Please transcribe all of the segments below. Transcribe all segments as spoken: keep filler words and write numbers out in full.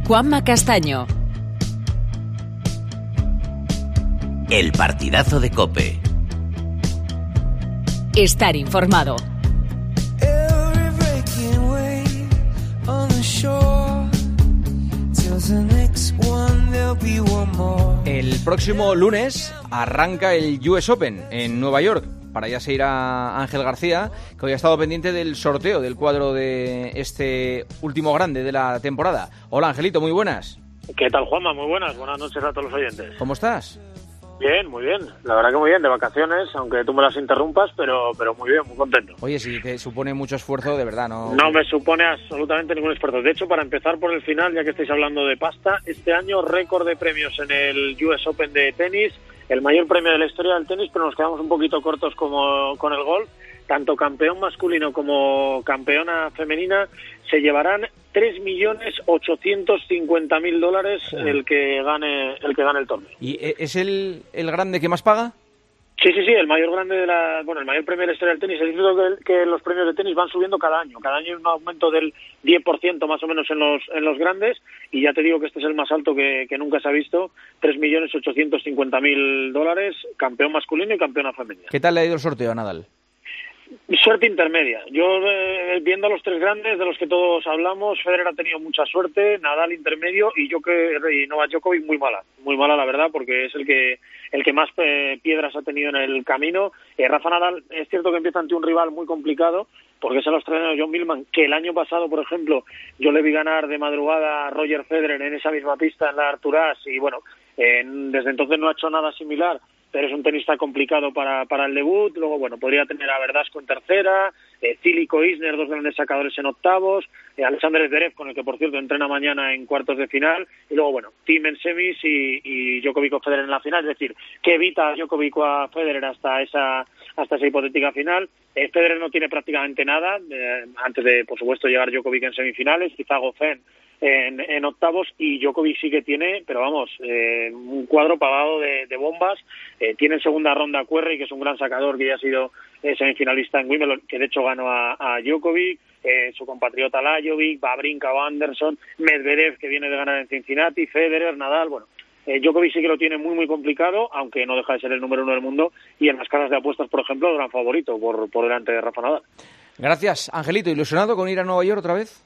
Juanma Castaño. El partidazo de COPE. Estar informado. El próximo lunes arranca el U S Open en Nueva York. Para allá se irá Ángel García, que hoy ha estado pendiente del sorteo del cuadro de este último grande de la temporada. Hola, Angelito, muy buenas. ¿Qué tal, Juanma? Muy buenas. Buenas noches a todos los oyentes. ¿Cómo estás? Bien, muy bien. La verdad que muy bien, de vacaciones, aunque tú me las interrumpas, pero pero muy bien, muy contento. Oye, si te supone mucho esfuerzo, de verdad, ¿no? No me supone absolutamente ningún esfuerzo. De hecho, para empezar por el final, ya que estáis hablando de pasta, este año récord de premios en el U S Open de tenis, el mayor premio de la historia del tenis, pero nos quedamos un poquito cortos como con el golf. Tanto campeón masculino como campeona femenina se llevarán tres millones ochocientos cincuenta mil dólares el que gane el que gane el torneo. ¿Y es el, el grande que más paga? Sí, sí, sí, el mayor grande de la, bueno, el mayor premio de la historia del tenis. Es cierto que, que los premios de tenis van subiendo cada año. Cada año hay un aumento del diez por ciento más o menos en los en los grandes, y ya te digo que este es el más alto que, que nunca se ha visto, tres millones ochocientos cincuenta mil dólares, campeón masculino y campeona femenina. ¿Qué tal le ha ido el sorteo a Nadal? Suerte intermedia. Yo, eh, viendo a los tres grandes de los que todos hablamos, Federer ha tenido mucha suerte, Nadal intermedio y yo que y Novak Djokovic muy mala, muy mala la verdad, porque es el que el que más eh, piedras ha tenido en el camino. Eh, Rafa Nadal es cierto que empieza ante un rival muy complicado, porque es el australiano John Millman, que el año pasado, por ejemplo, yo le vi ganar de madrugada a Roger Federer en esa misma pista en la Arthur Ashe, y bueno, eh, desde entonces no ha hecho nada similar. Pero es un tenista complicado para, para el debut. Luego, bueno, podría tener a Verdasco en tercera, eh, Cilico, Isner, dos grandes sacadores en octavos, eh, Alexander Zverev, con el que, por cierto, entrena mañana en cuartos de final, y luego, bueno, Thiem en semis y, y Djokovic o Federer en la final, es decir, que evita a Djokovic o a Federer hasta esa hasta esa hipotética final. Eh, Federer no tiene prácticamente nada, eh, antes de, por supuesto, llegar Djokovic en semifinales, quizá Goffin En, en octavos, y Djokovic sí que tiene, pero vamos, eh, un cuadro pagado de, de bombas. Eh, tiene en segunda ronda a Querrey, que es un gran sacador, que ya ha sido eh, semifinalista en Wimbledon, que de hecho ganó a, a Djokovic, eh, su compatriota Lajovic, Wawrinka o Anderson, Medvedev, que viene de ganar en Cincinnati, Federer, Nadal, bueno. Eh, Djokovic sí que lo tiene muy muy complicado, aunque no deja de ser el número uno del mundo, y en las casas de apuestas, por ejemplo, el gran favorito por, por delante de Rafa Nadal. Gracias, Angelito. ¿Ilusionado con ir a Nueva York otra vez?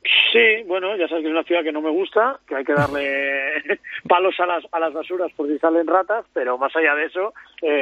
Sí, bueno, ya sabes que es una ciudad que no me gusta, que hay que darle palos a las a las basuras por si salen ratas, pero más allá de eso,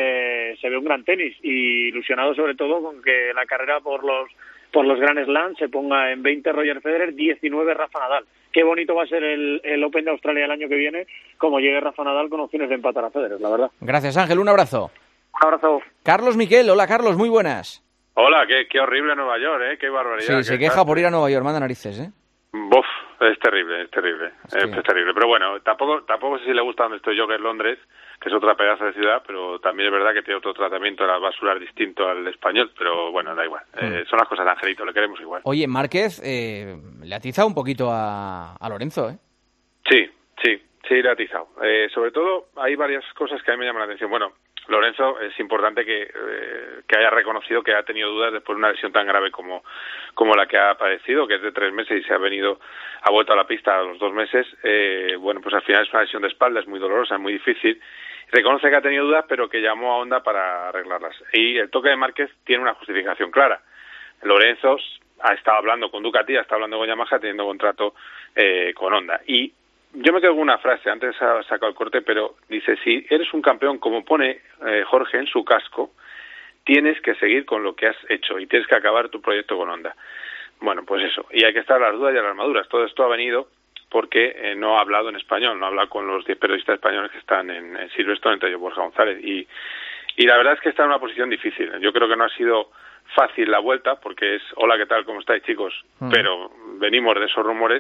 eh, se ve un gran tenis, y ilusionado sobre todo con que la carrera por los por los Grand Slam se ponga en veinte Roger Federer, diecinueve Rafa Nadal. Qué bonito va a ser el, el Open de Australia el año que viene, como llegue Rafa Nadal con opciones de empatar a Federer, la verdad. Gracias, Ángel, un abrazo. Un abrazo. Carlos Miquel, hola Carlos, muy buenas. Hola, qué, qué horrible Nueva York, ¿eh? Qué barbaridad. Sí, se queja por ir a Nueva York, manda narices, ¿eh? Buf, es terrible, es terrible, Sí. es, es terrible. Pero bueno, tampoco tampoco sé si le gusta donde estoy yo, que es Londres, que es otra pedazo de ciudad, pero también es verdad que tiene otro tratamiento de las basuras distinto al español, pero bueno, da igual. Mm. Eh, son las cosas de Angelito, le queremos igual. Oye, Márquez eh, le ha atizado un poquito a, a Lorenzo, ¿eh? Sí, sí, sí, le ha atizado. Eh, sobre todo, hay varias cosas que a mí me llaman la atención. Bueno, Lorenzo, es importante que, eh, que haya reconocido que ha tenido dudas después de una lesión tan grave como, como la que ha padecido, que es de tres meses y se ha venido, ha vuelto a la pista a los dos meses. Eh, bueno, pues al final es una lesión de espalda, es muy dolorosa, es muy difícil. Reconoce que ha tenido dudas, pero que llamó a Honda para arreglarlas. Y el toque de Márquez tiene una justificación clara. Lorenzo ha estado hablando con Ducati, ha estado hablando con Yamaha, teniendo contrato eh, con Honda. Y yo me quedo con una frase, antes ha sacado el corte, pero dice, si eres un campeón, como pone eh, Jorge en su casco, tienes que seguir con lo que has hecho y tienes que acabar tu proyecto con Honda. Bueno, pues eso, y hay que estar a las dudas y a las maduras. Todo esto ha venido porque eh, no ha hablado en español, no ha hablado con los diez periodistas españoles que están en, en Silverstone, entre ellos Borja González, y, y la verdad es que está en una posición difícil. Yo creo que no ha sido fácil la vuelta, porque es, hola, ¿qué tal? ¿Cómo estáis, chicos? Uh-huh. Pero venimos de esos rumores.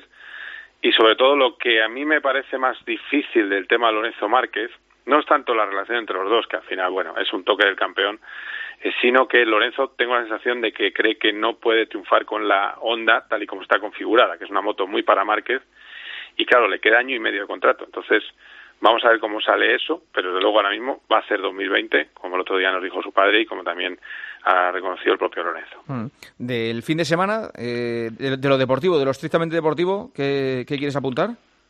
Y sobre todo lo que a mí me parece más difícil del tema de Lorenzo Márquez, no es tanto la relación entre los dos, que al final, bueno, es un toque del campeón, eh, sino que Lorenzo, tengo la sensación de que cree que no puede triunfar con la Honda tal y como está configurada, que es una moto muy para Márquez, y claro, le queda año y medio de contrato. Entonces, vamos a ver cómo sale eso, pero desde luego ahora mismo va a ser dos mil veinte, como el otro día nos dijo su padre y como también ha reconocido el propio Lorenzo. Mm. Del fin de semana, eh, de, de lo deportivo, de lo estrictamente deportivo, ¿qué, qué quieres apuntar?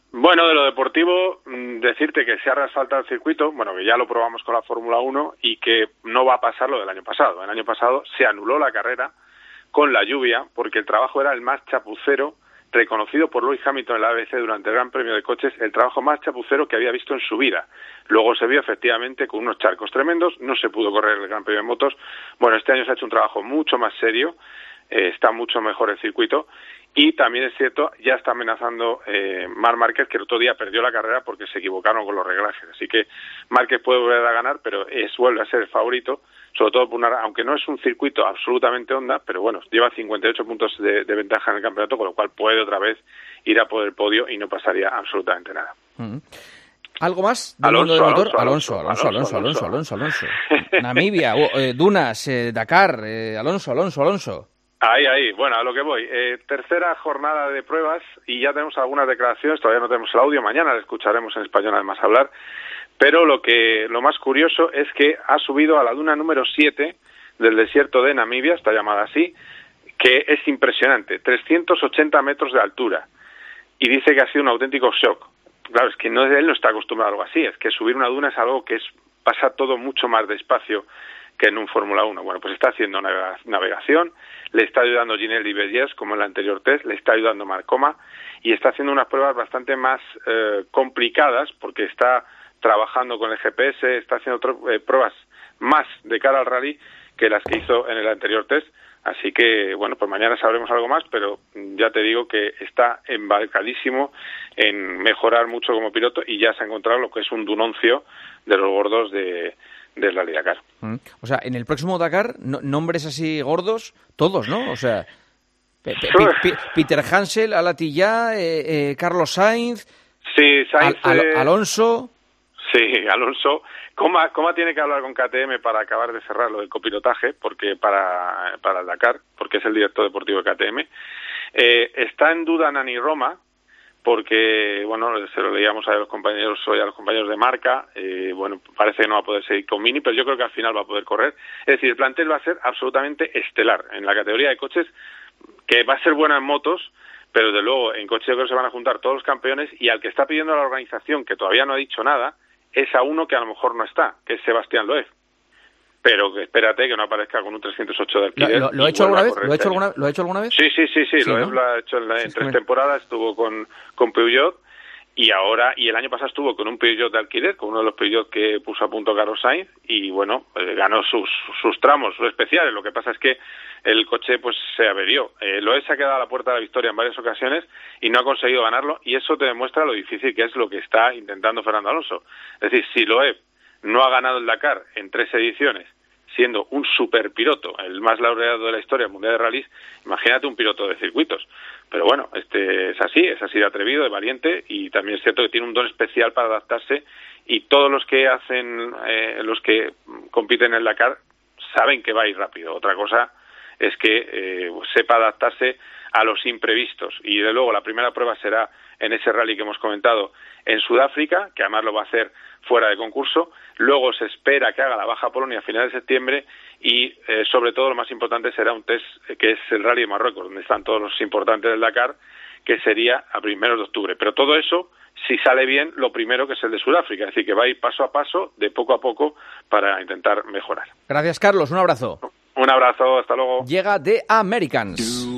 Bueno, de lo deportivo, decirte que se ha reasfaltado el circuito, bueno, que ya lo probamos con la Fórmula uno y que no va a pasar lo del año pasado. El año pasado se anuló la carrera con la lluvia porque el trabajo era el más chapucero, reconocido por Lewis Hamilton en la A B C durante el Gran Premio de Coches, el trabajo más chapucero que había visto en su vida. Luego se vio efectivamente con unos charcos tremendos, no se pudo correr el Gran Premio de Motos. Bueno, este año se ha hecho un trabajo mucho más serio, eh, está mucho mejor el circuito. Y también es cierto, ya está amenazando eh, Marc Márquez, que el otro día perdió la carrera porque se equivocaron con los reglajes. Así que Márquez puede volver a ganar, pero es vuelve a ser el favorito, sobre todo por una, aunque no es un circuito absolutamente Honda, pero bueno, lleva cincuenta y ocho puntos de, de ventaja en el campeonato, con lo cual puede otra vez ir a por el podio y no pasaría absolutamente nada. Mm. ¿Algo más del Alonso, mundo del motor? Alonso, Alonso, Alonso, Alonso, Alonso, Alonso, Alonso. Alonso. Namibia, oh, eh, Dunas, eh, Dakar, eh, Alonso, Alonso, Alonso. Ahí, ahí, bueno, a lo que voy. Eh, tercera jornada de pruebas y ya tenemos algunas declaraciones, todavía no tenemos el audio, mañana lo escucharemos en español además hablar, pero lo que lo más curioso es que ha subido a la duna número siete del desierto de Namibia, está llamada así, que es impresionante, trescientos ochenta metros de altura, y dice que ha sido un auténtico shock. Claro, es que no, él no está acostumbrado a algo así, es que subir una duna es algo que es pasa todo mucho más despacio que en un Fórmula uno. Bueno, pues está haciendo navegación, le está ayudando Ginelli Bellés, como en el anterior test, le está ayudando Marcoma, y está haciendo unas pruebas bastante más eh, complicadas, porque está trabajando con el G P S, está haciendo otro, eh, pruebas más de cara al rally que las que hizo en el anterior test. Así que, bueno, pues mañana sabremos algo más, pero ya te digo que está embarcadísimo en mejorar mucho como piloto y ya se ha encontrado lo que es un dunoncio de los gordos de... del Rally Dakar. Mm. O sea, en el próximo Dakar, no, nombres así gordos, todos, ¿no? O sea, P- P- P- Peter Hansel, Alatillá, eh, eh, Carlos Sainz, sí, Sainz Al- Al- eh... Alonso... Sí, Alonso. Coma, Coma tiene que hablar con K T M para acabar de cerrar lo del copilotaje, porque para, para el Dakar, porque es el director deportivo de K T M. Eh, está en duda Nani Roma, porque, bueno, se lo leíamos a los compañeros hoy, a los compañeros de marca, eh, bueno, parece que no va a poder seguir con Mini, pero yo creo que al final va a poder correr. Es decir, el plantel va a ser absolutamente estelar en la categoría de coches, que va a ser buena en motos, pero de luego en coches yo creo que se van a juntar todos los campeones, y al que está pidiendo la organización, que todavía no ha dicho nada, es a uno que a lo mejor no está, que es Sebastián Loeb. Pero que espérate que no aparezca con un trescientos ocho de alquiler. ¿Lo, lo, lo ha hecho alguna vez? ¿Lo ha hecho alguna, ¿Lo ha hecho alguna vez? Sí, sí, sí, sí, sí Loeb ¿no? lo ha hecho en, la, en sí, tres sí. temporadas, estuvo con, con Peugeot, y ahora, y el año pasado estuvo con un Peugeot de alquiler, con uno de los Peugeot que puso a punto Carlos Sainz, y bueno, eh, ganó sus, sus tramos, sus especiales. Lo que pasa es que el coche pues se averió. Eh, Loeb se ha quedado a la puerta de la victoria en varias ocasiones y no ha conseguido ganarlo, y eso te demuestra lo difícil que es lo que está intentando Fernando Alonso. Es decir, si Loeb no ha ganado el Dakar en tres ediciones, siendo un superpiloto, el más laureado de la historia mundial de rallies, imagínate un piloto de circuitos. Pero bueno, este es así, es así de atrevido, de valiente, y también es cierto que tiene un don especial para adaptarse, y todos los que hacen, eh, los que compiten en el Dakar, saben que va a ir rápido. Otra cosa es que eh, sepa adaptarse a los imprevistos, y de luego la primera prueba será en ese rally que hemos comentado en Sudáfrica, que además lo va a hacer fuera de concurso. Luego se espera que haga la Baja Polonia a finales de septiembre, y eh, sobre todo lo más importante será un test que es el Rally de Marruecos, donde están todos los importantes del Dakar, que sería a primeros de octubre. Pero todo eso, si sale bien, lo primero que es el de Sudáfrica, es decir, que va a ir paso a paso, de poco a poco, para intentar mejorar. Gracias, Carlos, un abrazo. Un abrazo, hasta luego. Llega The Americans.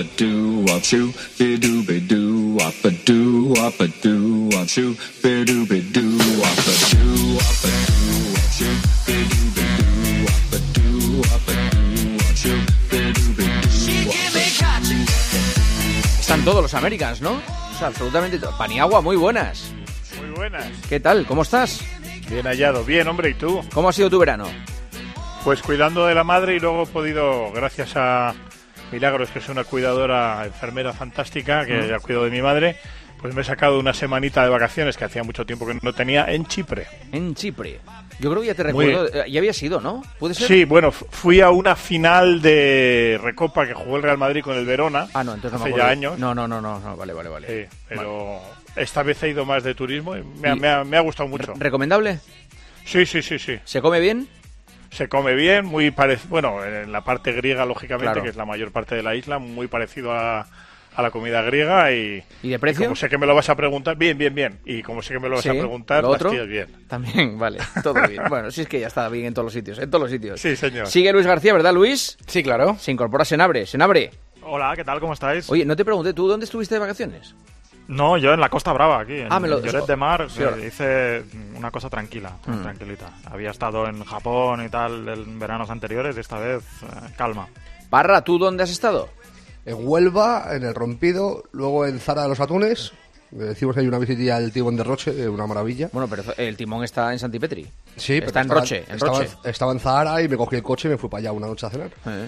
Están todos los Americans, ¿no? O sea, absolutamente todo. Paniagua, muy buenas. Muy buenas. ¿Qué tal? ¿Cómo estás? Bien hallado. Bien, hombre, ¿y tú? ¿Cómo ha sido tu verano? Pues cuidando de la madre, y luego he podido, gracias a Milagros, que es una cuidadora, enfermera fantástica, que mm. ha cuidado de mi madre, pues me he sacado una semanita de vacaciones, que hacía mucho tiempo que no tenía, en Chipre. En Chipre. Yo creo que ya te recuerdo, Muy... ya había sido, ¿no? ¿Puede ser? Sí, bueno, fui a una final de Recopa que jugó el Real Madrid con el Verona. Ah, no, entonces no hace me ya años. No, no, no, no, no, vale, vale, vale. Sí, pero vale. Esta vez he ido más de turismo y me, ha, ¿Y me, ha, me ha gustado mucho. ¿Recomendable? Sí, sí, sí, sí. ¿Se come bien? Se come bien, muy parecido, bueno, en la parte griega, lógicamente, claro. que es la mayor parte de la isla, muy parecido a, a la comida griega y... ¿Y de precio? Y como sé que me lo vas a preguntar, bien, bien, bien. Y como sé que me lo vas Sí, a preguntar, ¿lo otro? las tías bien. También, vale, todo bien. Bueno, si es que ya está bien en todos los sitios, en todos los sitios. Sí, señor. Sigue Luis García, ¿verdad, Luis? Sí, claro. Se incorpora Senabre. Senabre. Hola, ¿qué tal? ¿Cómo estáis? Oye, no te pregunté, ¿tú dónde estuviste de vacaciones? No, yo en la Costa Brava, aquí, en, Ah, me lo- en Lloret de Mar, Sí, eh, hice una cosa tranquila, Mm. tranquilita. Había estado en Japón y tal en veranos anteriores y esta vez eh, calma. Parra, ¿tú dónde has estado? En Huelva, en El Rompido, luego en Zara de los Atunes. Le decimos que hay una visitilla del Timón de Roche, eh, una maravilla. Bueno, pero el timón está en Santipetri. Sí, pero está en estaba- Roche, en estaba, Roche. estaba en Zahara y me cogí el coche y me fui para allá una noche a cenar. Eh.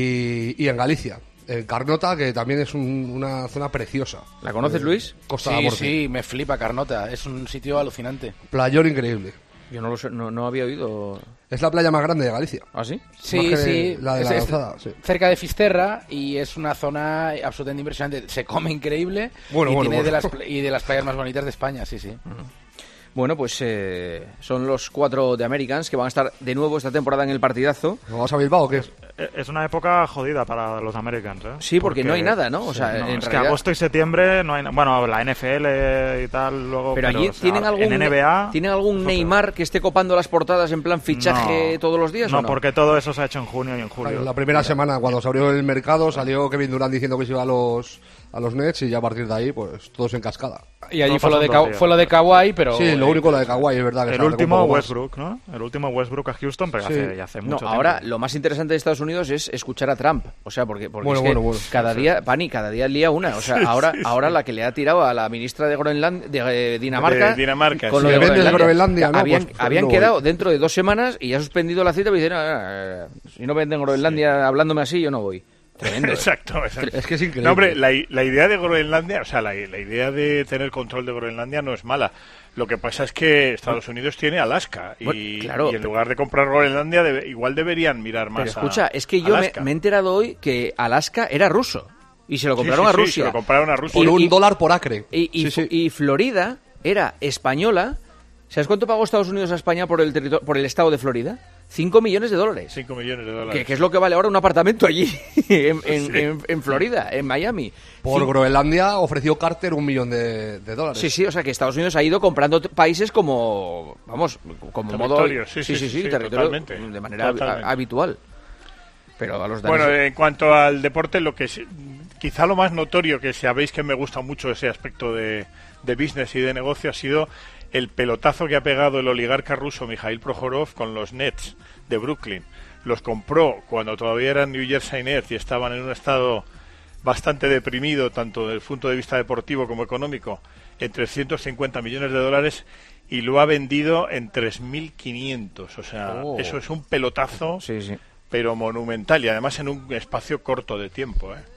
Y, y en Galicia, en Carnota, que también es un- una zona preciosa. ¿La conoces, Eh, Luis? Costa de la Sí, Morte. sí, me flipa Carnota. Es un sitio alucinante. Playón increíble. Yo no lo sé, no, no había oído. Es la playa más grande de Galicia. ¿Ah, sí? Sí, Más que sí. la de Es- la es lanzada, sí. cerca de Fisterra y es una zona absolutamente impresionante. Se come increíble Bueno, y bueno, tiene bueno. De las, pl- y de las playas más bonitas de España, sí, sí. Bueno, pues eh, son los cuatro de Americans que van a estar de nuevo esta temporada en el partidazo. ¿No vas a Bilbao o qué? Eh, Es una época jodida para los Americans, ¿eh? Sí, porque no hay nada, ¿no? O sea, no, en es que realidad- agosto y septiembre no hay na- Bueno, la N F L y tal, luego... Pero allí o sea, tienen algún, en N B A... ¿tienen algún es otro. Neymar que esté copando las portadas en plan fichaje No. todos los días No, o no? porque todo eso se ha hecho en junio y en julio. Claro, la primera semana, cuando se abrió el mercado, salió Kevin Durant diciendo que se iba a los, a los Nets y ya a partir de ahí, pues todos en cascada. Y allí No fue lo, de pasan dos Ka- días. fue lo de Kawhi, pero... Sí, lo eh, único lo de Kawhi, es verdad. Que El se alargó un último poco más. Westbrook, ¿no? El último Westbrook a Houston, pero Sí. hace, ya hace No, mucho ahora tiempo. lo más interesante de Estados Unidos es escuchar a Trump. O sea, porque, porque Bueno, es que bueno, bueno. cada día, Pani, cada día lía una. O sea, ahora, ahora la que le ha tirado a la ministra de Groenlandia, de eh, Dinamarca, De Dinamarca, con sí. lo Si de le vendes Groenlandia, ¿no? habían, Pues, pues habían no voy. quedado dentro de dos semanas y ya ha suspendido la cita. Y dicen, "Ah, si no venden Groenlandia hablándome así, yo no voy. Tremendo. ¿eh? Exacto, exacto. Es que es increíble. No, hombre, la, i- la idea de Groenlandia, o sea, la, la idea de tener control de Groenlandia no es mala. Lo que pasa es que Estados Unidos tiene Alaska y, Bueno, claro, y en lugar de comprar Groenlandia debe- igual deberían mirar más Pero a escucha, es que yo me, Alaska. me he enterado hoy que Alaska era ruso. Y se lo Sí, compraron sí, a sí, Rusia. se lo compraron a Rusia. Por y- un y- dólar por acre. Y, y, Sí, sí. y Florida era española. ¿Sabes cuánto pagó Estados Unidos a España por el territorio, por el estado de Florida? Cinco millones de dólares. cinco millones de dólares. Que, que es lo que vale ahora un apartamento allí, en, en- Sí. en- en Florida, en Miami. Por Cin- Groenlandia ofreció Carter un millón de, de dólares. Sí, sí, o sea que Estados Unidos ha ido comprando t- países como, vamos, como modo... Territorio, sí, sí, sí, sí, territorio totalmente, de manera hab- totalmente. habitual. Pero a los Bueno, daneses- en cuanto al deporte, lo que es, quizá lo más notorio, que sabéis que me gusta mucho ese aspecto de, de business y de negocio, ha sido el pelotazo que ha pegado el oligarca ruso Mikhail Prokhorov con los Nets de Brooklyn. Los compró cuando todavía eran New Jersey Nets y estaban en un estado bastante deprimido, tanto desde el punto de vista deportivo como económico, en trescientos cincuenta millones de dólares, y lo ha vendido en tres mil quinientos. O sea, Oh. eso es un pelotazo, Sí, sí. pero monumental, y además en un espacio corto de tiempo, ¿eh?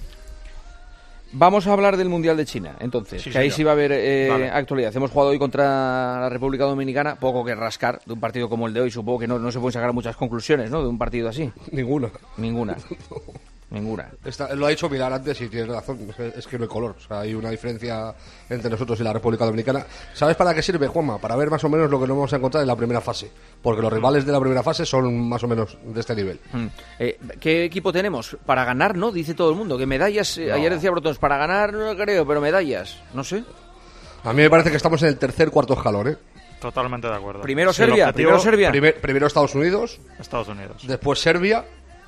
Vamos a hablar del Mundial de China, entonces, Sí, que ahí señor. sí va a haber eh, Vale. actualidad. Hemos jugado hoy contra la República Dominicana, poco que rascar de un partido como el de hoy. Supongo que no, no se pueden sacar muchas conclusiones, ¿no? De un partido así. Ninguna. Ninguna. Ninguna. Está- lo ha dicho Pilar antes y tiene razón. Es que, es que no hay color. O sea, hay una diferencia entre nosotros y la República Dominicana. ¿Sabes para qué sirve, Juanma? Para ver más o menos lo que nos vamos a encontrar en la primera fase. Porque los rivales de la primera fase son más o menos de este nivel. Mm. Eh, ¿Qué equipo tenemos? Para ganar, ¿no? Dice todo el mundo. Que medallas, eh, ayer decía Brotons, para ganar no creo, pero medallas, no sé. A mí me parece que estamos en el tercer, cuarto escalón, ¿eh? Totalmente de acuerdo. Primero Si el Serbia, objetivo- primero Serbia. Primer- primero Estados Unidos, Estados Unidos. después Serbia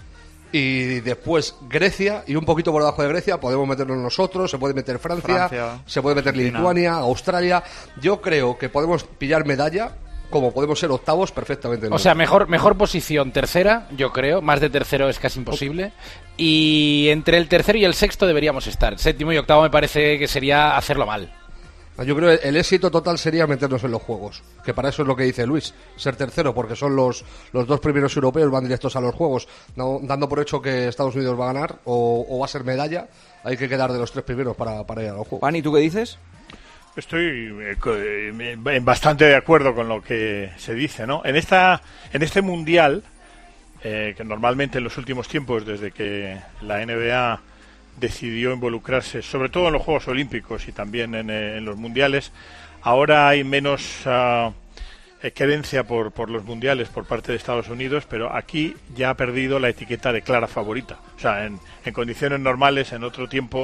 y después Grecia, y un poquito por debajo de Grecia podemos meternos nosotros, se puede meter Francia, Francia, se puede meter Argentina. Lituania, Australia. Yo creo que podemos pillar medalla, como podemos ser octavos perfectamente. O sea, mejor, mejor posición tercera, yo creo. Más de tercero es casi imposible. Y entre el tercero y el sexto deberíamos estar. Séptimo y octavo me parece que sería hacerlo mal. Yo creo que el éxito total sería meternos en los juegos, que para eso es lo que dice Luis, ser tercero, porque son los, los dos primeros europeos van directos a los juegos, no, dando por hecho que Estados Unidos va a ganar o, o va a ser medalla, hay que quedar de los tres primeros para, para ir a los juegos. Pani, ¿tú qué dices? Estoy eh, co- eh, en bastante de acuerdo con lo que se dice, ¿no? En esta, en este mundial, eh, que normalmente en los últimos tiempos, desde que la N B A decidió involucrarse, sobre todo en los Juegos Olímpicos y también en, eh, en los mundiales, ahora hay menos ah, eh, querencia por, por los mundiales por parte de Estados Unidos, pero aquí ya ha perdido la etiqueta de clara favorita. O sea, en, en condiciones normales, en otro tiempo,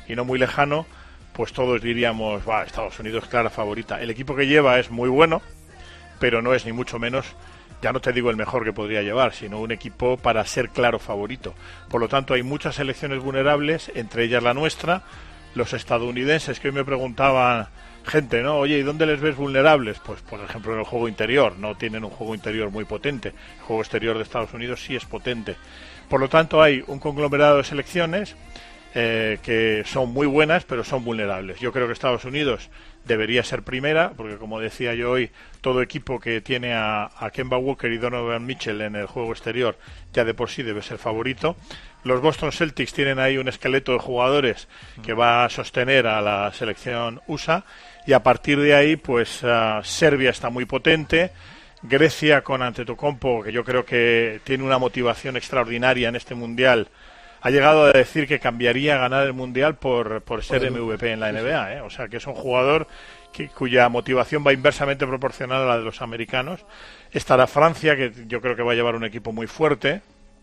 y no muy lejano, pues todos diríamos, va, Estados Unidos clara favorita. El equipo que lleva es muy bueno, pero no es ni mucho menos, ya no te digo el mejor que podría llevar, sino un equipo para ser claro favorito. Por lo tanto, hay muchas selecciones vulnerables, entre ellas la nuestra, los estadounidenses, que hoy me preguntaban gente, ¿no? Oye, ¿y dónde les ves vulnerables? Pues, por ejemplo, en el juego interior. No tienen un juego interior muy potente. El juego exterior de Estados Unidos sí es potente. Por lo tanto, hay un conglomerado de selecciones eh, que son muy buenas, pero son vulnerables. Yo creo que Estados Unidos debería ser primera, porque como decía yo hoy, todo equipo que tiene a, a Kemba Walker y Donovan Mitchell en el juego exterior ya de por sí debe ser favorito. Los Boston Celtics tienen ahí un esqueleto de jugadores que va a sostener a la selección U S A, y a partir de ahí, pues uh, Serbia está muy potente, Grecia con Antetokounmpo, que yo creo que tiene una motivación extraordinaria en este Mundial, ha llegado a decir que cambiaría a ganar el Mundial por, por ser M V P en la N B A, ¿eh? O sea que es un jugador que, cuya motivación va inversamente proporcional a la de los americanos. Estará Francia, que yo creo que va a llevar un equipo muy fuerte,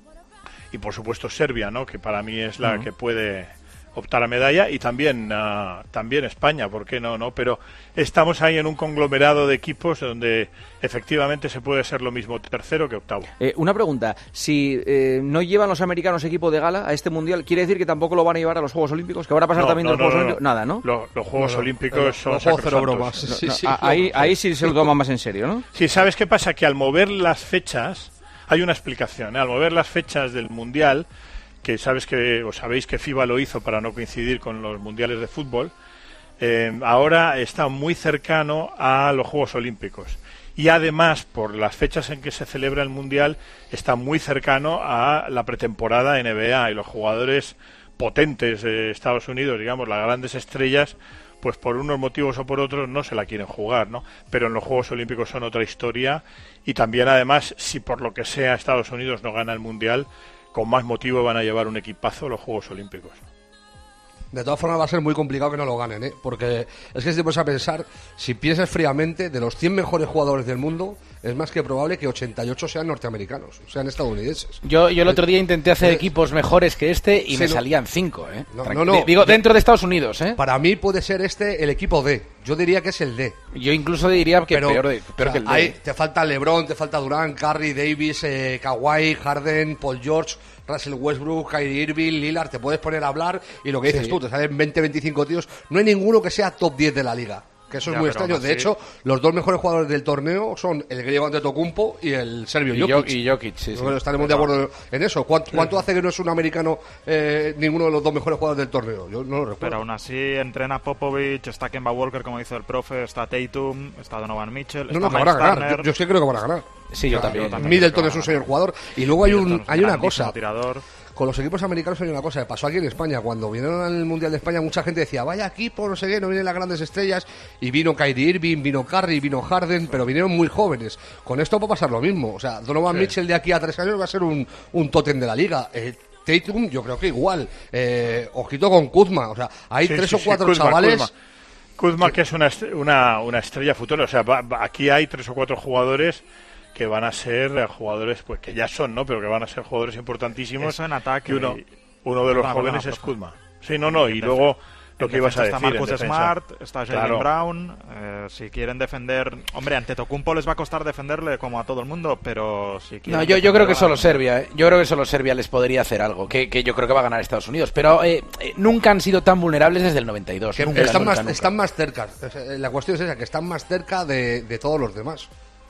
y por supuesto Serbia, ¿no? Que para mí es la uh-huh. que puede optar a medalla, y también uh, también España, ¿por qué no? no Pero estamos ahí en un conglomerado de equipos donde efectivamente se puede ser lo mismo tercero que octavo. Eh, una pregunta, si eh, no llevan los americanos equipo de gala a este Mundial, ¿quiere decir que tampoco lo van a llevar a los Juegos Olímpicos? ¿Que van a pasar no, también no, de los no, Juegos no, Olímpicos? no. Nada, ¿no? Lo, los Juegos no, no, Olímpicos no, son los juegos cero bromas. Sí, no, sí, no, ahí, ahí sí se lo toman más en serio, ¿no? Sí, ¿sabes qué pasa? Que al mover las fechas, hay una explicación, ¿eh? Al mover las fechas del Mundial, que sabes que, o sabéis que FIBA lo hizo para no coincidir con los mundiales de fútbol, eh, ahora está muy cercano a los Juegos Olímpicos. Y además, por las fechas en que se celebra el Mundial, está muy cercano a la pretemporada N B A, y los jugadores potentes de Estados Unidos, digamos, las grandes estrellas, pues por unos motivos o por otros no se la quieren jugar, ¿no? Pero en los Juegos Olímpicos son otra historia, y también además, si por lo que sea Estados Unidos no gana el Mundial, con más motivo van a llevar un equipazo a los Juegos Olímpicos. De todas formas va a ser muy complicado que no lo ganen, ¿eh? Porque es que si te pones a pensar, si piensas fríamente, de los cien mejores jugadores del mundo, es más que probable que ochenta y ocho sean norteamericanos, sean estadounidenses. Yo, yo el otro día intenté hacer eh, equipos mejores que este y sí, me no, salían cinco, ¿eh? No, no, no. Digo, dentro de Estados Unidos, ¿eh? Para mí puede ser este el equipo D. Yo diría que es el D. Yo incluso diría que Pero, peor, de, peor o sea, que el D. hay, te falta LeBron, te falta Durant, Curry, Davis, eh, Kawhi, Harden, Paul George, Russell Westbrook, Kyrie Irving, Lillard. Te puedes poner a hablar y lo que dices sí. tú, te salen veinte, veinticinco tíos. No hay ninguno que sea top diez de la liga. Que eso es ya, muy pero extraño. así... De hecho, los dos mejores jugadores del torneo son el griego Antetokounmpo y el serbio y Jokic. Y Jokic, sí, sí. Bueno, estaremos de acuerdo en eso. ¿Cuánto, cuánto hace que no es un americano eh, ninguno de los dos mejores jugadores del torneo? Yo no lo recuerdo. Pero aún así entrena Popovich, está Kemba Walker, como dice el profe, está Tatum, está Donovan Mitchell, No, no, está que van a ganar. Turner. Yo, yo sí creo que van a ganar. Sí, yo también. yo también. Middleton es un señor jugador. Y luego hay, un, Middleton es hay una grandísimo cosa. tirador. Con los equipos americanos hay una cosa que pasó aquí en España. Cuando vinieron al Mundial de España, mucha gente decía, vaya equipo, no sé qué, no vienen las grandes estrellas. Y vino Kyrie Irving, vino Curry, vino Harden, pero vinieron muy jóvenes. Con esto va a pasar lo mismo. O sea, Donovan Sí. Mitchell de aquí a tres años va a ser un, un tótem de la liga. Eh, Tatum, yo creo que igual. Eh, ojito con Kuzma. O sea, hay Sí, tres sí, o sí, cuatro Kuzma, chavales. Kuzma. Kuzma, que es una, est- una, una estrella futura. O sea, va- va- aquí hay tres o cuatro jugadores que van a ser eh, jugadores, pues que ya son, ¿no? Pero que van a ser jugadores importantísimos. Eso en ataque. Y uno, y- uno de los Perdona, jóvenes perdona, es profe. Kuzma. Sí, no, no. Y luego lo que ibas a decir. Está Marcus en defensa. Smart, está Jalen Claro. Brown. Eh, si quieren defender. Hombre, ante Antetokounmpo les va a costar defenderle como a todo el mundo, pero si quieren. No, yo, yo creo que defenderle, solo van a- Serbia, ¿eh? Yo creo que solo Serbia les podría hacer algo, que, que yo creo que va a ganar Estados Unidos. Pero eh, eh, nunca han sido tan vulnerables desde el noventa y dos. Que Nunca, están, nunca, más, nunca. están más cerca. La cuestión es esa, que están más cerca de, de todos los demás.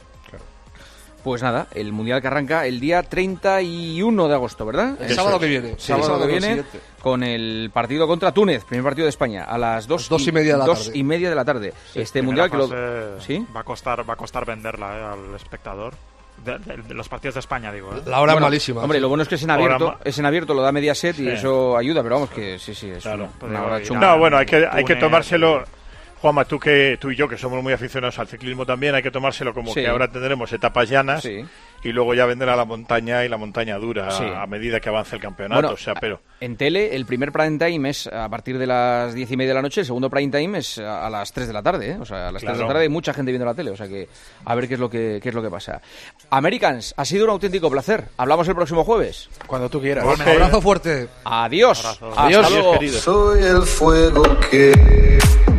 Pues nada, el Mundial que arranca el día treinta y uno de agosto, ¿verdad? El Eso sábado es. que viene. Sí, el sábado que viene, siguiente. con el partido contra Túnez, primer partido de España, a las dos, Dos y media de la dos tarde. y media de la tarde. Este Primera Mundial que lo... fase ¿Sí? va a costar va a costar venderla eh, al espectador de, de- de los partidos de España, digo, ¿eh? La hora Bueno, es malísima. Hombre, lo bueno es que es en abierto, Ahora ma- es en abierto, lo da Mediaset y Sí. eso ayuda, pero vamos que sí, sí, es Claro. una, una hora Pues chunga. No, bueno, hay que, hay que Túnez, tomárselo. Juanma, tú, que, tú y yo, que somos muy aficionados al ciclismo también, hay que tomárselo como Sí. que ahora tendremos etapas llanas Sí. y luego ya vendrá la montaña y la montaña dura Sí. a medida que avance el campeonato. Bueno, o sea, pero en tele, el primer prime time es a partir de las diez y media de la noche, el segundo prime time es a a las tres de la tarde, ¿eh? O sea, a las tres de la Claro. tarde hay mucha gente viendo la tele, o sea que a ver qué es lo que, qué es lo que pasa. Americans, ha sido un auténtico placer. Hablamos el próximo jueves. Cuando tú quieras. Un abrazo fuerte. Adiós. Abrazo. Hasta Adiós, luego. querido. Soy el fuego que...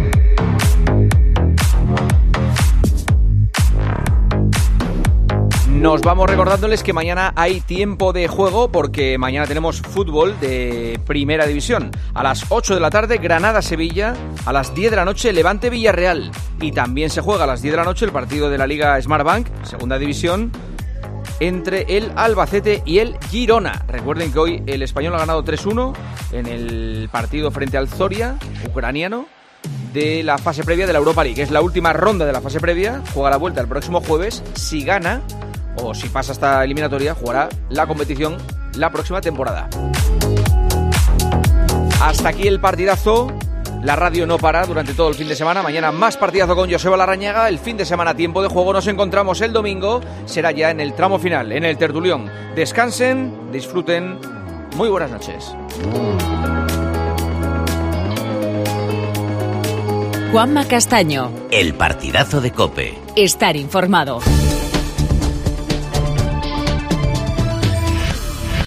Nos vamos recordándoles que mañana hay tiempo de juego porque mañana tenemos fútbol de Primera División. A las ocho de la tarde, Granada-Sevilla. A las diez de la noche, Levante-Villarreal. Y también se juega a las diez de la noche el partido de la Liga Smartbank, Segunda División, entre el Albacete y el Girona. Recuerden que hoy el Español ha ganado tres uno en el partido frente al Zoria, ucraniano, de la fase previa de la Europa League. Es la última ronda de la fase previa. Juega la vuelta el próximo jueves. Si gana, o si pasa esta eliminatoria, jugará la competición la próxima temporada. Hasta aquí el partidazo. La radio no para durante todo el fin de semana. Mañana más partidazo con Joseba Larrañaga. El fin de semana tiempo de juego. Nos encontramos el domingo. Será ya en el tramo final, en el tertulión. Descansen, disfruten. Muy buenas noches. Juanma Castaño. El partidazo de COPE. Estar informado.